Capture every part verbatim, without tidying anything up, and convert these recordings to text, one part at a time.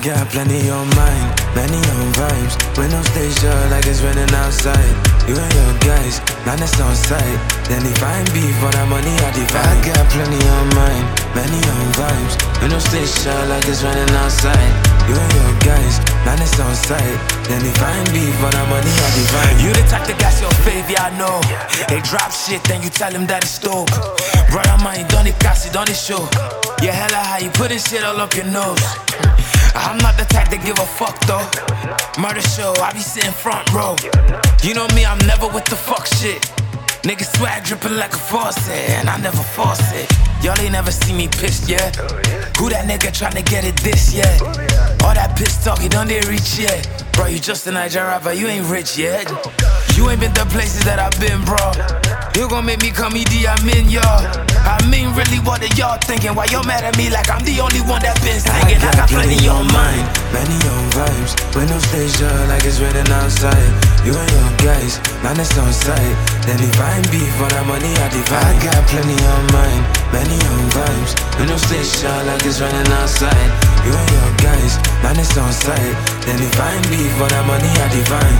got plenty on mine, many on vibes. We no stay sure like it's raining outside. You and your guys, now that's on sight. Then if I ain't beef for that money, I divide. I got plenty on mine, many on vibes. We no stay sure like it's raining outside. You and your guys, now that's on sight. Then if I ain't beef for that money, I divide. You the type that got your favor, I know. They drop shit, then you tell them that it's dope. Brother mine, don't it cast it, don't it show. Yeah, hella how you putting shit all up your nose. I'm not the type to give a fuck though. Murder show, I be sitting front row. You know me, I'm never with the fuck shit. Niggas swag dripping like a faucet, and I never force it. Y'all ain't never see me pissed yet. Who that nigga tryna get it this yet? All that piss talk, you don't dare reach yet. Bro, you just a Niger rapper, you ain't rich yet. You ain't been the places that I've been, bro. You gon' make me come Idi Amin, y'all. I mean, really, what are y'all thinking? Why y'all mad at me like I'm the only one that been singing? I got, I got plenty, plenty on mine, many on vibes. We no stay sure like it's raining outside. You and your guys, now that's on sight. Then if I ain't beef for that money, I divide. I got plenty on mine, many on vibes. We no stay sure like it's raining outside. You and your guys, now that's on sight. Then if I ain't beef for that money, I divide.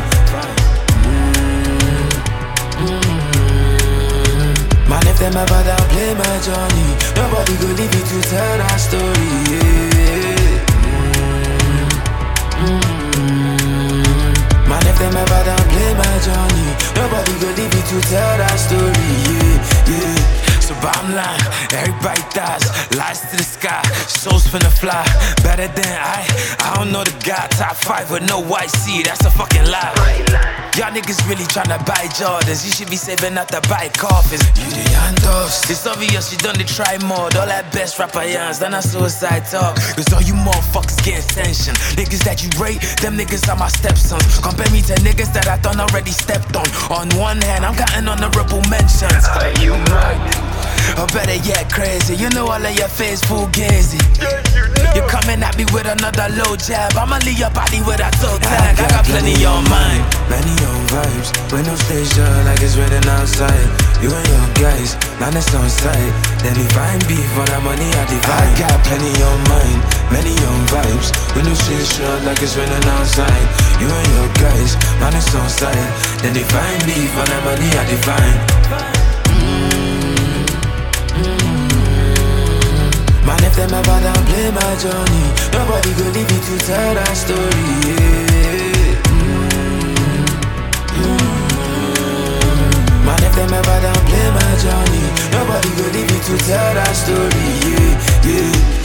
Man, if them ever downplay my journey, nobody go leave you to tell that story, yeah. Mm-hmm. Man, if them ever downplay my journey, nobody go leave you to tell that story, yeah, yeah. So bottom line, everybody dies, lies to the sky, souls finna fly. Better than I, I don't know the guy. Top five with no white C, that's a fucking lie. Y'all niggas really tryna buy Jordans, you should be saving up to buy coffins. You the Yandos, it's obvious you done to try more. All that best rapper yans, then I suicide talk. Cause all you motherfuckers getting tension. Niggas that you rate, them niggas are my stepsons. Compare me to niggas that I done already stepped on. On one hand, I'm counting honorable mentions. Are you mad? Or better yet, crazy. You know all of your face fugazi. You're coming at me with another low jab. I'ma leave your body with a toe tag. I got plenty on mine, many on vibes. We no stay sure like it's raining outside. You and your guys, now that's on sight. Then if I ain't beef for that money, I divide. I got plenty on mine, many on vibes. We no stay sure like it's raining outside. You and your guys, now that's on sight. Then if I ain't beef for that money, I divide. Man, if them ever downplay my journey, nobody go leave you to tell that story, yeah. Mm-hmm. Man, if them ever downplay my journey, nobody go leave you to tell that story, yeah, yeah.